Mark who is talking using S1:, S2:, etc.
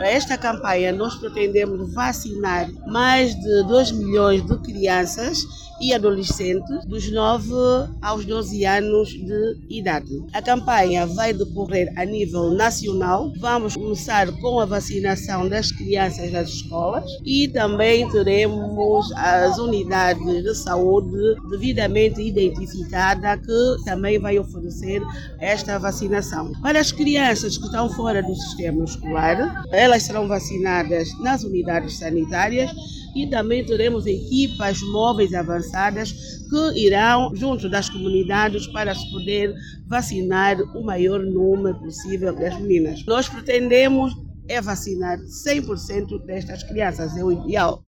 S1: Para esta campanha, nós pretendemos vacinar mais de 2 milhões de crianças e adolescentes dos 9 aos 12 anos de idade. A campanha vai decorrer a nível nacional. Vamos começar com a vacinação das crianças nas escolas e também teremos as unidades de saúde devidamente identificada que também vai oferecer esta vacinação. Para as crianças que estão fora do sistema escolar, elas serão vacinadas nas unidades sanitárias e também teremos equipas móveis avançadas que irão junto das comunidades para se poder vacinar o maior número possível das meninas. Nós pretendemos vacinar 100% destas crianças, é o ideal.